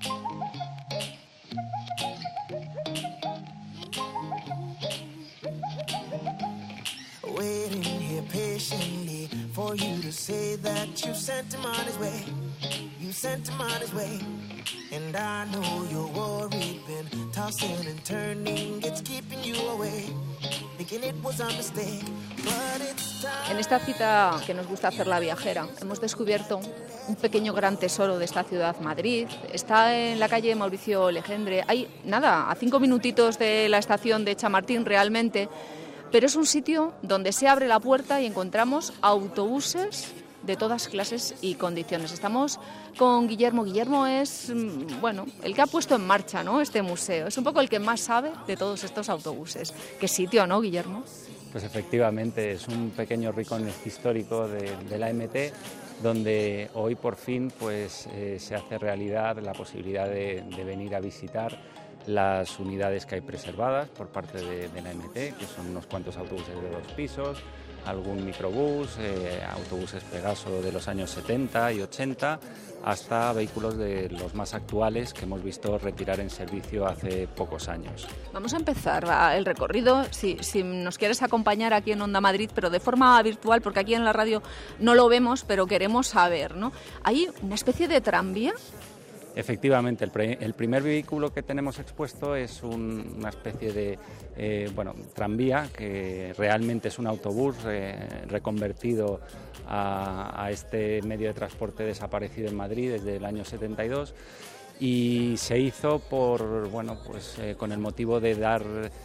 Waiting here patiently for you to say that you sent him on his way. You sent him on his way. And I know you're worried, been tossing and turning, it's keeping you away. Thinking it was a mistake, but it's time. En esta cita que nos gusta hacer la viajera, hemos descubierto un pequeño gran tesoro de esta ciudad, Madrid. Está en la calle Mauricio Legendre. Hay, nada, a 5 minutitos de la estación de Chamartín realmente, pero es un sitio donde se abre la puerta y encontramos autobuses de todas clases y condiciones. Estamos con Guillermo. Guillermo es, bueno, el que ha puesto en marcha, ¿no?, este museo. Es un poco el que más sabe de todos estos autobuses. ¿Qué sitio, no, Guillermo? Pues efectivamente, es un pequeño rincón histórico de la MT, donde hoy por fin pues, se hace realidad la posibilidad de venir a visitar las unidades que hay preservadas por parte de la MT, que son unos cuantos autobuses de 2 pisos, algún microbús, autobuses Pegaso de los años 70 y 80, hasta vehículos de los más actuales que hemos visto retirar en servicio hace pocos años. Vamos a empezar el recorrido, si nos quieres acompañar aquí en Onda Madrid, pero de forma virtual, porque aquí en la radio no lo vemos, pero queremos saber, ¿no? Hay una especie de tranvía. Efectivamente, el primer vehículo que tenemos expuesto es una especie de tranvía, que realmente es un autobús reconvertido a este medio de transporte desaparecido en Madrid desde el año 72, y se hizo con el motivo de dar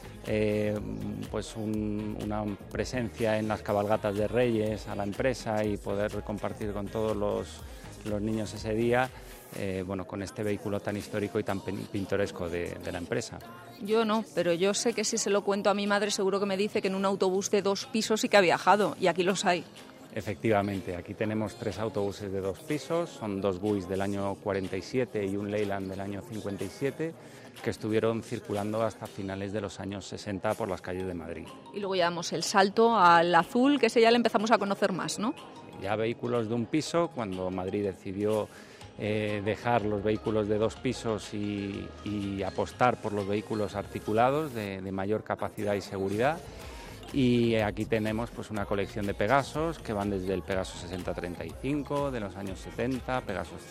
una presencia en las cabalgatas de Reyes a la empresa y poder compartir con todos los niños ese día. Con este vehículo tan histórico y tan pintoresco de la empresa. Yo no, pero yo sé que si se lo cuento a mi madre seguro que me dice que en un autobús de 2 pisos sí que ha viajado, y aquí los hay. Efectivamente, aquí tenemos 3 autobuses de 2 pisos, son 2 buis del año 47 y un Leyland del año 57, que estuvieron circulando hasta finales de los años 60 por las calles de Madrid. Y luego ya damos el salto al azul, que ese ya le empezamos a conocer más, ¿no? Ya vehículos de 1 piso, cuando Madrid decidió dejar los vehículos de 2 pisos y apostar por los vehículos articulados de mayor capacidad y seguridad. Y aquí tenemos pues una colección de Pegasos que van desde el Pegaso 6035 de los años 70, Pegasos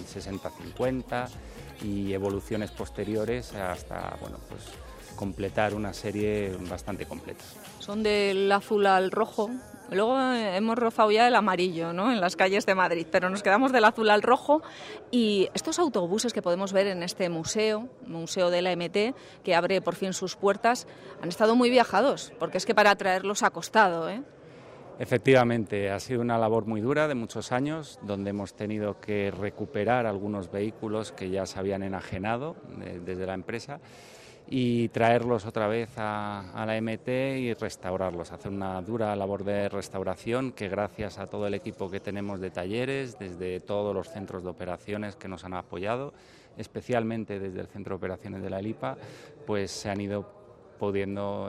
6050 y evoluciones posteriores hasta completar una serie bastante completa. Son del azul al rojo. Luego hemos rozado ya el amarillo, ¿no?, en las calles de Madrid, pero nos quedamos del azul al rojo. Y estos autobuses que podemos ver en este museo de la MT, que abre por fin sus puertas, han estado muy viajados, porque es que para traerlos ha costado, ¿eh? Efectivamente, ha sido una labor muy dura de muchos años, donde hemos tenido que recuperar algunos vehículos que ya se habían enajenado desde la empresa, y traerlos otra vez a la MT y restaurarlos, hacer una dura labor de restauración que, gracias a todo el equipo que tenemos de talleres, desde todos los centros de operaciones que nos han apoyado, especialmente desde el Centro de Operaciones de la ELIPA, pues se han ido pudiendo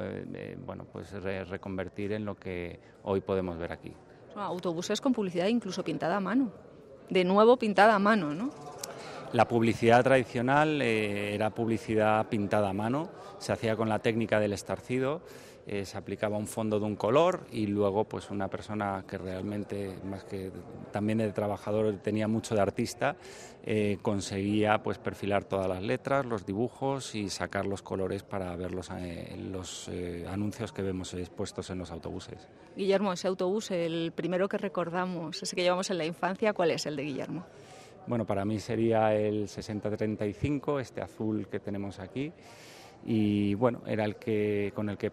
reconvertir en lo que hoy podemos ver aquí. Autobuses con publicidad incluso pintada a mano, de nuevo pintada a mano, ¿no? La publicidad tradicional era publicidad pintada a mano, se hacía con la técnica del estarcido, se aplicaba un fondo de un color y luego pues una persona que realmente, más que también de trabajador, tenía mucho de artista, conseguía pues perfilar todas las letras, los dibujos y sacar los colores para ver los anuncios que vemos expuestos en los autobuses. Guillermo, ese autobús, el primero que recordamos, ese que llevamos en la infancia, ¿cuál es el de Guillermo? Bueno, para mí sería el 6035, este azul que tenemos aquí, y bueno, era con el que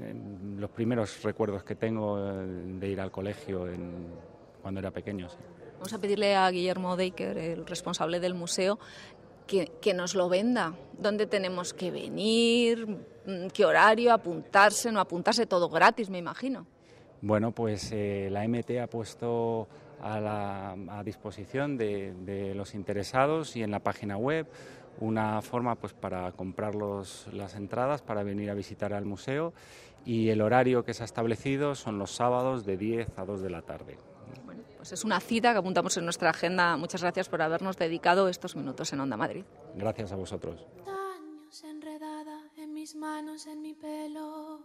los primeros recuerdos que tengo de ir al colegio cuando era pequeño. Sí. Vamos a pedirle a Guillermo Deiker, el responsable del museo, que nos lo venda. ¿Dónde tenemos que venir? ¿Qué horario? ¿Apuntarse? ¿No apuntarse? Todo gratis, me imagino. Bueno, pues la MT ha puesto a disposición de los interesados y en la página web una forma pues para comprar las entradas para venir a visitar al museo, y el horario que se ha establecido son los sábados de 10 a 2 de la tarde. Bueno, pues es una cita que apuntamos en nuestra agenda. Muchas gracias por habernos dedicado estos minutos en Onda Madrid. Gracias a vosotros. Años enredada en mis manos, en mi pelo,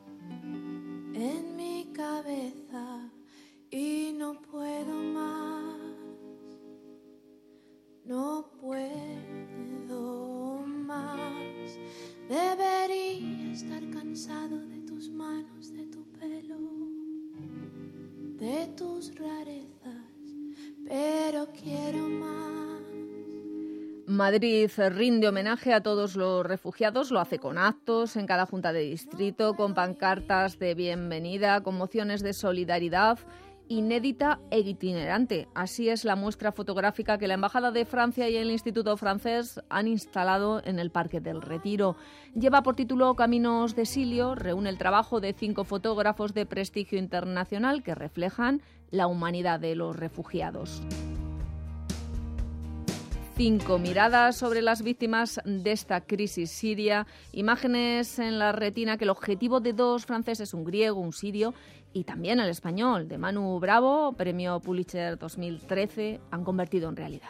en mi cabeza, y no puedo más, no puedo más. Debería estar cansado de tus manos, de tu pelo, de tus rarezas, pero quiero más. Madrid rinde homenaje a todos los refugiados, lo hace con actos en cada junta de distrito, con pancartas de bienvenida, con mociones de solidaridad, inédita e itinerante. Así es la muestra fotográfica que la Embajada de Francia y el Instituto Francés han instalado en el Parque del Retiro. Lleva por título Caminos de Exilio, reúne el trabajo de 5 fotógrafos de prestigio internacional que reflejan la humanidad de los refugiados. 5 miradas sobre las víctimas de esta crisis siria, imágenes en la retina que el objetivo de 2 franceses, un griego, un sirio, y también el español de Manu Bravo, premio Pulitzer 2013, han convertido en realidad.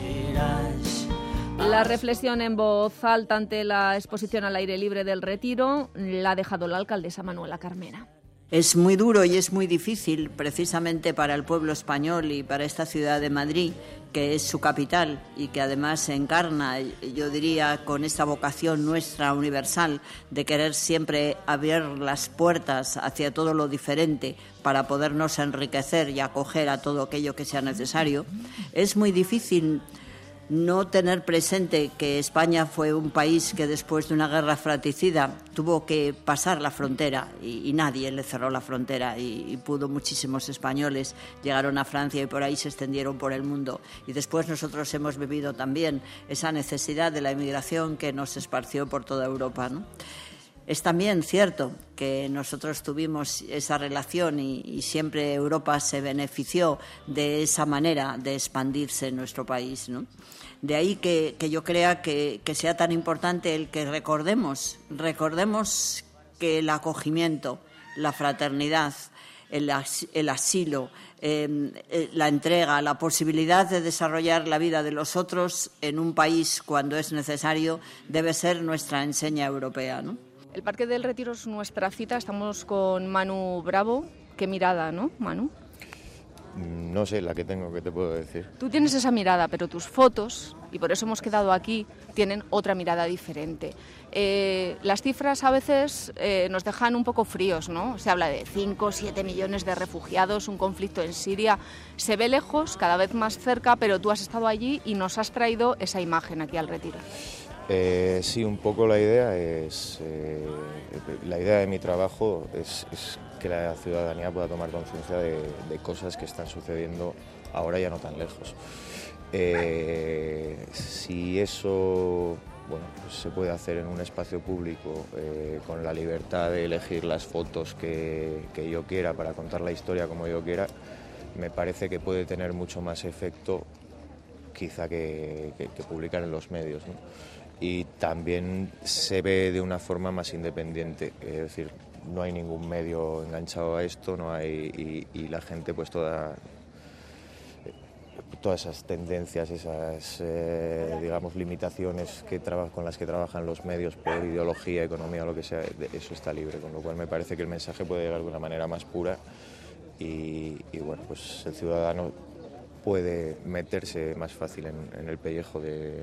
La reflexión en voz alta ante la exposición al aire libre del Retiro la ha dejado la alcaldesa Manuela Carmena. Es muy duro y es muy difícil, precisamente para el pueblo español y para esta ciudad de Madrid, que es su capital y que además se encarna, yo diría, con esta vocación nuestra universal de querer siempre abrir las puertas hacia todo lo diferente para podernos enriquecer y acoger a todo aquello que sea necesario. Es muy difícil no tener presente que España fue un país que después de una guerra fratricida tuvo que pasar la frontera y nadie le cerró la frontera y pudo muchísimos españoles llegaron a Francia y por ahí se extendieron por el mundo. Y después nosotros hemos vivido también esa necesidad de la inmigración que nos esparció por toda Europa, ¿no? Es también cierto que nosotros tuvimos esa relación y siempre Europa se benefició de esa manera de expandirse en nuestro país, ¿no? De ahí que yo crea que sea tan importante el que recordemos que el acogimiento, la fraternidad, el asilo, la entrega, la posibilidad de desarrollar la vida de los otros en un país cuando es necesario debe ser nuestra enseña europea, ¿no? El Parque del Retiro es nuestra cita. Estamos con Manu Bravo. Qué mirada, ¿no, Manu? No sé la que tengo, ¿qué te puedo decir? Tú tienes esa mirada, pero tus fotos, y por eso hemos quedado aquí, tienen otra mirada diferente. Las cifras a veces nos dejan un poco fríos, ¿no? Se habla de 5 o 7 millones de refugiados, un conflicto en Siria. Se ve lejos, cada vez más cerca, pero tú has estado allí y nos has traído esa imagen aquí al Retiro. Sí, un poco la idea es... la idea de mi trabajo es que la ciudadanía pueda tomar conciencia de cosas que están sucediendo ahora ya no tan lejos. Si eso pues se puede hacer en un espacio público con la libertad de elegir las fotos que yo quiera para contar la historia como yo quiera, me parece que puede tener mucho más efecto quizá que publicar en los medios, ¿no? Y también se ve de una forma más independiente, es decir, no hay ningún medio enganchado a esto, no hay y la gente pues todas esas tendencias, esas digamos limitaciones con las que trabajan los medios por ideología, economía o lo que sea, eso está libre, con lo cual me parece que el mensaje puede llegar de una manera más pura y bueno, pues el ciudadano puede meterse más fácil en el pellejo de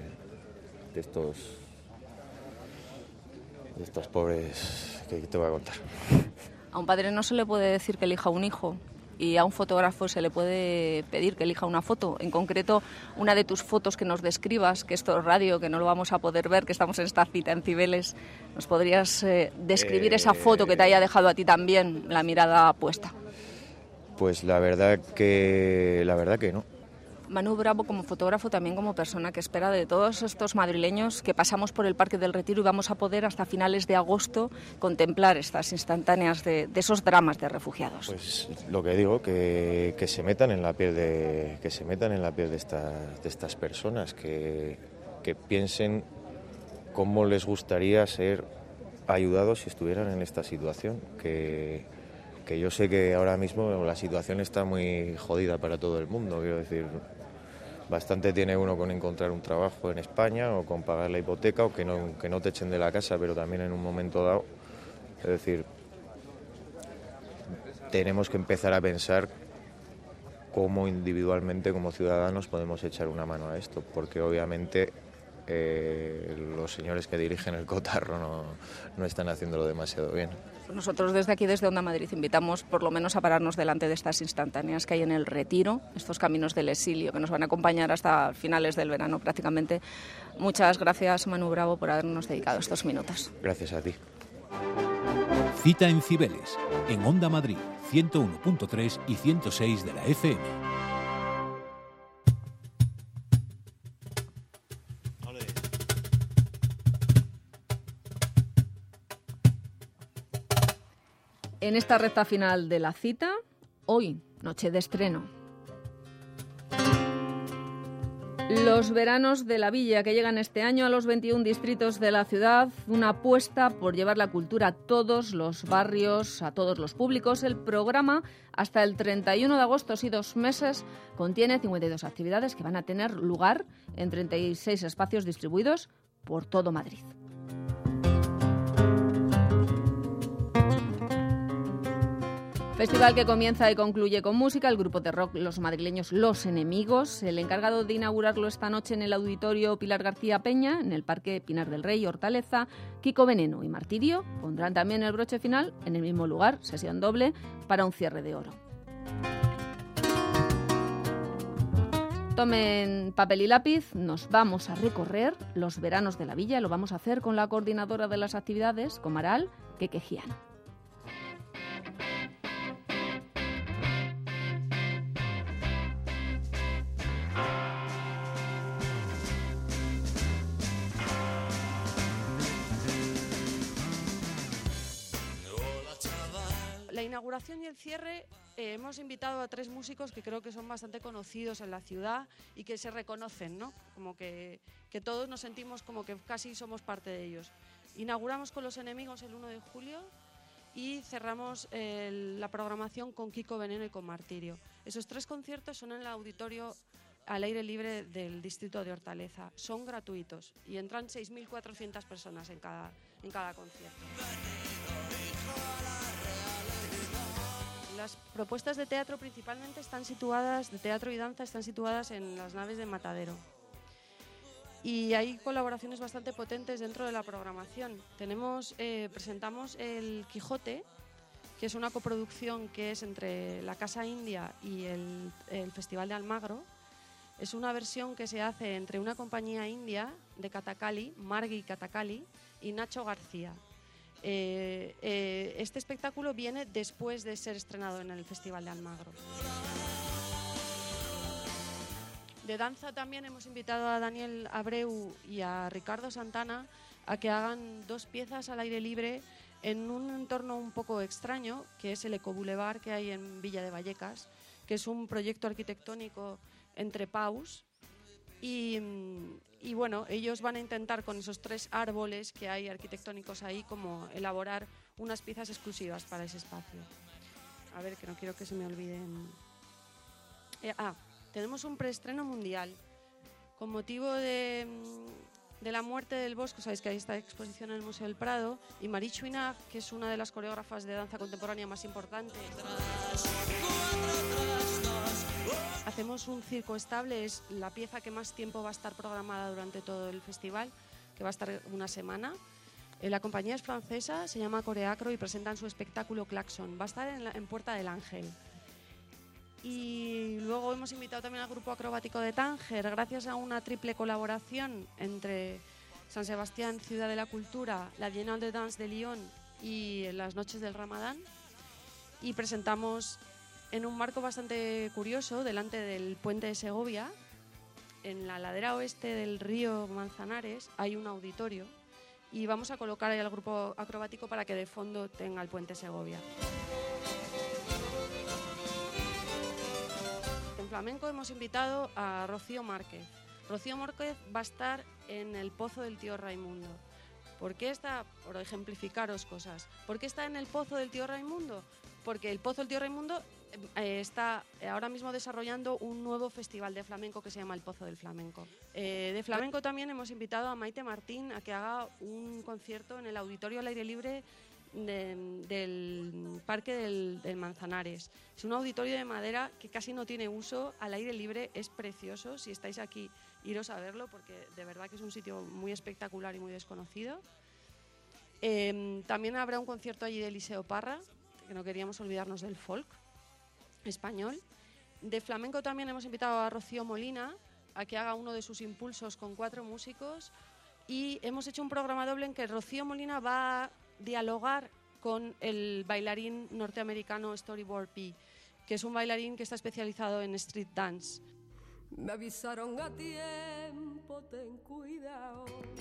estos pobres que te voy a contar. A un padre no se le puede decir que elija un hijo y a un fotógrafo se le puede pedir que elija una foto. En concreto, una de tus fotos que nos describas, que esto es radio, que no lo vamos a poder ver, que estamos en esta cita en Cibeles. ¿Nos podrías describir esa foto que te haya dejado a ti también la mirada puesta? Pues la verdad que no. Manu Bravo, como fotógrafo, también como persona que espera de todos estos madrileños que pasamos por el Parque del Retiro y vamos a poder hasta finales de agosto contemplar estas instantáneas de esos dramas de refugiados. Pues lo que digo, que se metan en la piel de estas personas, que piensen cómo les gustaría ser ayudados si estuvieran en esta situación, que yo sé que ahora mismo la situación está muy jodida para todo el mundo, quiero decir, bastante tiene uno con encontrar un trabajo en España o con pagar la hipoteca o que no te echen de la casa, pero también en un momento dado, es decir, tenemos que empezar a pensar cómo individualmente, como ciudadanos, podemos echar una mano a esto, porque obviamente los señores que dirigen el cotarro no están haciéndolo demasiado bien. Nosotros desde aquí, desde Onda Madrid, invitamos por lo menos a pararnos delante de estas instantáneas que hay en el Retiro, estos caminos del exilio que nos van a acompañar hasta finales del verano prácticamente. Muchas gracias, Manu Bravo, por habernos dedicado estos minutos. Gracias a ti. Cita en Cibeles, en Onda Madrid, 101.3 y 106 de la FM. En esta recta final de la cita, hoy, noche de estreno. Los veranos de la Villa, que llegan este año a los 21 distritos de la ciudad, una apuesta por llevar la cultura a todos los barrios, a todos los públicos. El programa, hasta el 31 de agosto, sí, 2 meses, contiene 52 actividades que van a tener lugar en 36 espacios distribuidos por todo Madrid. Festival que comienza y concluye con música, el grupo de rock los madrileños Los Enemigos. El encargado de inaugurarlo esta noche en el Auditorio Pilar García Peña, en el Parque Pinar del Rey, Hortaleza, Kiko Veneno y Martirio pondrán también el broche final en el mismo lugar, sesión doble, para un cierre de oro. Tomen papel y lápiz, nos vamos a recorrer los veranos de la Villa. Lo vamos a hacer con la coordinadora de las actividades, Comaral Quequejian. La inauguración y el cierre hemos invitado a 3 músicos que creo que son bastante conocidos en la ciudad y que se reconocen, ¿no? Como que todos nos sentimos como que casi somos parte de ellos. Inauguramos con Los Enemigos el 1 de julio y cerramos la programación con Kiko Veneno y con Martirio. Esos 3 conciertos son en el auditorio al aire libre del distrito de Hortaleza. Son gratuitos y entran 6.400 personas en cada concierto. Las propuestas de teatro principalmente de teatro y danza están situadas en las naves de Matadero. Y hay colaboraciones bastante potentes dentro de la programación. Presentamos El Quijote, que es una coproducción que es entre la Casa India y el Festival de Almagro. Es una versión que se hace entre una compañía india de Kathakali, Margi Kathakali, y Nacho García. Este espectáculo viene después de ser estrenado en el Festival de Almagro. De danza también hemos invitado a Daniel Abreu y a Ricardo Santana a que hagan 2 piezas al aire libre en un entorno un poco extraño, que es el Ecoboulevard que hay en Villa de Vallecas, que es un proyecto arquitectónico entre paus. Y bueno, ellos van a intentar con esos 3 árboles que hay arquitectónicos ahí como elaborar unas piezas exclusivas para ese espacio. A ver, que no quiero que se me olviden. Tenemos un preestreno mundial. Con motivo de la muerte del Bosco, sabéis que hay esta exposición en el Museo del Prado, y Marie Chouinard, que es una de las coreógrafas de danza contemporánea más importantes. Hacemos un circo estable, es la pieza que más tiempo va a estar programada durante todo el festival, que va a estar una semana. La compañía es francesa, se llama Coreacro y presentan su espectáculo Claxon. Va a estar en Puerta del Ángel. Y luego hemos invitado también al grupo acrobático de Tánger, gracias a una triple colaboración entre San Sebastián, Ciudad de la Cultura, la Biennale de Danse de Lyon y las Noches del Ramadán. Y presentamos en un marco bastante curioso, delante del puente de Segovia. En la ladera oeste del río Manzanares hay un auditorio y vamos a colocar ahí al grupo acrobático para que de fondo tenga el puente Segovia. En flamenco hemos invitado a Rocío Márquez. Rocío Márquez va a estar en el Pozo del Tío Raimundo. ¿Por qué está? Por ejemplificaros cosas. ¿Por qué está en el Pozo del Tío Raimundo? Porque el Pozo del Tío Raimundo está ahora mismo desarrollando un nuevo festival de flamenco que se llama el Pozo del Flamenco. De flamenco también hemos invitado a Maite Martín a que haga un concierto en el auditorio al aire libre del Parque del Manzanares. Es un auditorio de madera que casi no tiene uso, al aire libre, es precioso. Si estáis aquí, iros a verlo porque de verdad que es un sitio muy espectacular y muy desconocido. También habrá un concierto allí de Eliseo Parra, que no queríamos olvidarnos del folk español. De flamenco también hemos invitado a Rocío Molina a que haga uno de sus impulsos con 4 músicos y hemos hecho un programa doble en que Rocío Molina va a dialogar con el bailarín norteamericano Storyboard P, que es un bailarín que está especializado en street dance. Me avisaron a tiempo, ten cuidado.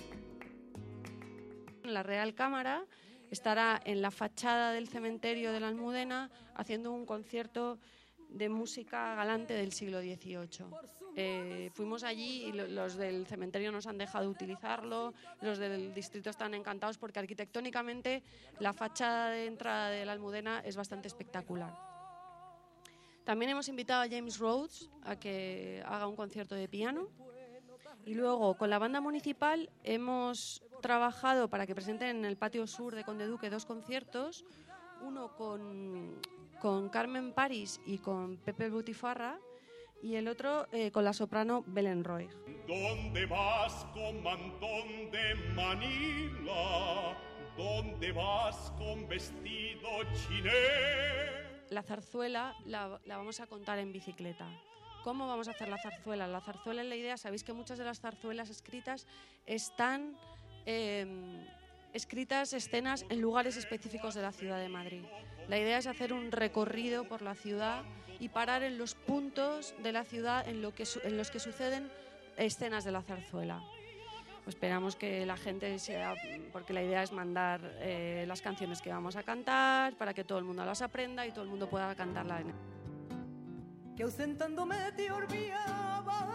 La Real Cámara estará en la fachada del cementerio de la Almudena haciendo un concierto de música galante del siglo XVIII. Fuimos allí y los del cementerio nos han dejado utilizarlo, los del distrito están encantados porque arquitectónicamente la fachada de entrada de la Almudena es bastante espectacular. También hemos invitado a James Rhodes a que haga un concierto de piano. Y luego, con la banda municipal, hemos trabajado para que presenten en el patio sur de Conde Duque 2 conciertos, uno con Carmen París y con Pepe Butifarra, y el otro con la soprano Belén Roig. ¿Dónde vas con mantón de Manila? ¿Dónde vas con vestido chiné? La zarzuela la vamos a contar en bicicleta. ¿Cómo vamos a hacer la zarzuela? La zarzuela es la idea, sabéis que muchas de las zarzuelas escritas están escritas escenas en lugares específicos de la ciudad de Madrid. La idea es hacer un recorrido por la ciudad y parar en los puntos de la ciudad en los que suceden escenas de la zarzuela. Esperamos que la gente porque la idea es mandar las canciones que vamos a cantar para que todo el mundo las aprenda y todo el mundo pueda cantarla. Que ausentándome te olvidaba.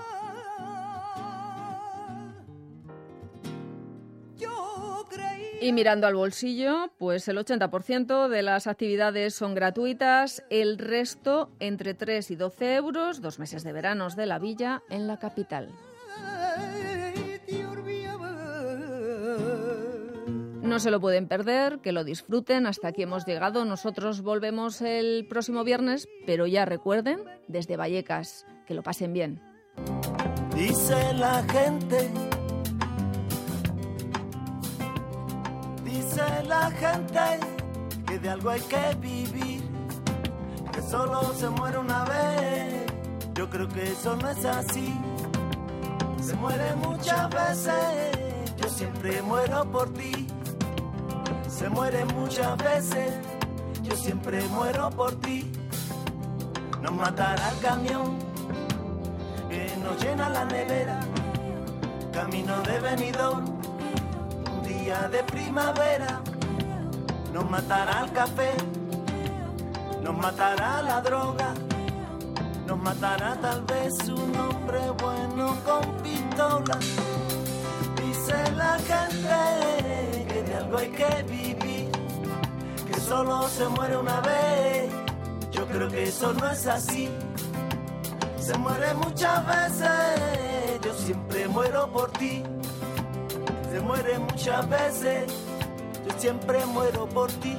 Yo creí. Y mirando al bolsillo, pues el 80% de las actividades son gratuitas, el resto entre 3 y 12 euros, 2 meses de veranos de la villa en la capital. No se lo pueden perder, que lo disfruten. Hasta aquí hemos llegado. Nosotros volvemos el próximo viernes, pero ya recuerden, desde Vallecas, que lo pasen bien. Dice la gente que de algo hay que vivir, que solo se muere una vez. Yo creo que eso no es así. Se muere muchas veces. Yo siempre muero por ti. Se muere muchas veces, yo siempre muero por ti. Nos matará el camión que nos llena la nevera, camino de Benidorm, un día de primavera. Nos matará el café, nos matará la droga, nos matará tal vez un hombre bueno con pistola. Dice la gente que de algo hay que vivir, que solo se muere una vez. Yo creo que eso no es así. Se muere muchas veces, yo siempre muero por ti. Se muere muchas veces, yo siempre muero por ti.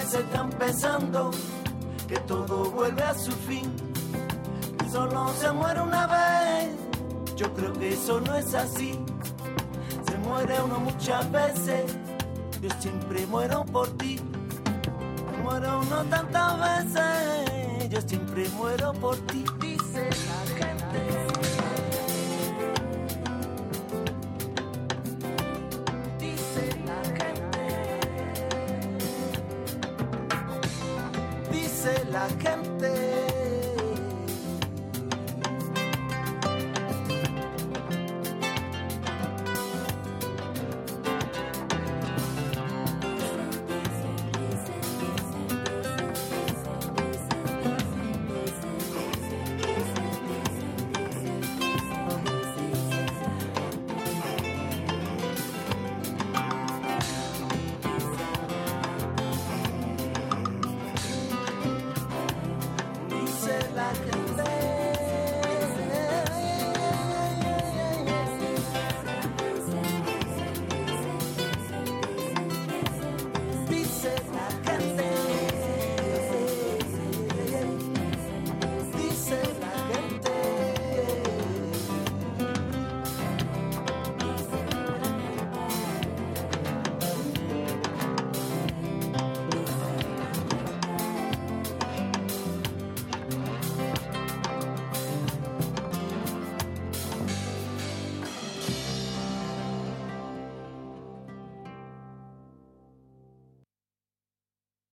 se está empezando, que todo vuelve a su fin, que solo se muere una vez. Yo creo que eso no es así, se muere uno muchas veces, yo siempre muero por ti. Muero uno tantas veces, yo siempre muero por ti.